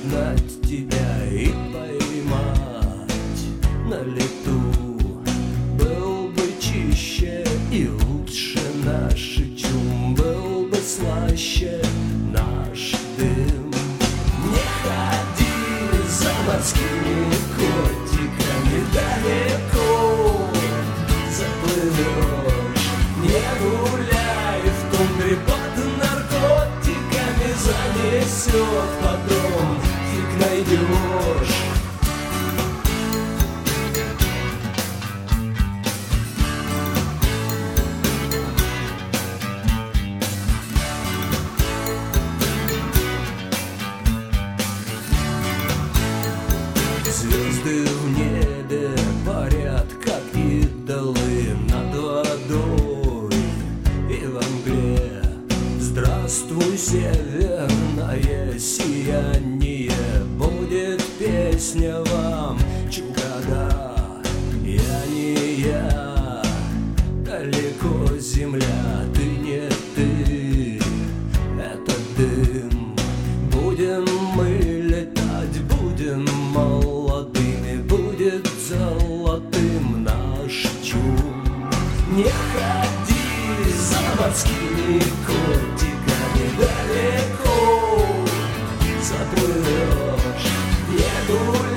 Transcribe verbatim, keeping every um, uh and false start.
догнать тебя и поймать на лету. Был бы чище и лучше наш чум, был бы слаще наш дым. Не ходи за морскими котиками далеко, заплывешь. Не гуляй в тундре под наркотиками, занесет потом, фиг найдешь. Звезды в небе парят, как идолы над водой и во мгле. Здравствуй, северное сияние, будет песня вам, чукада. Я не я, далеко земля, ты не ты, это дым. Будем мы летать, будем молодыми, будет золотым наш чум. Не ходи за морскими котиками далеко, заплывешь. Не гуляй